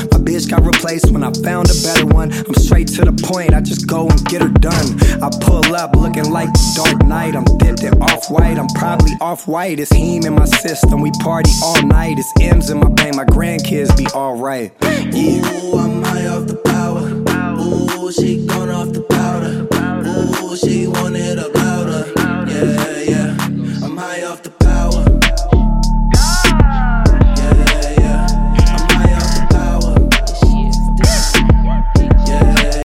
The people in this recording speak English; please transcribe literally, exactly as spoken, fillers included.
My bitch got replaced when I found a better one. I'm straight to the point, I just go and get her done. I pull up looking like the Dark Knight. I'm dipped in off-white, I'm probably off-white. It's heme in my system, we party all night. It's M's in my brain, my grandkids be alright. Yeah. Ooh, I'm high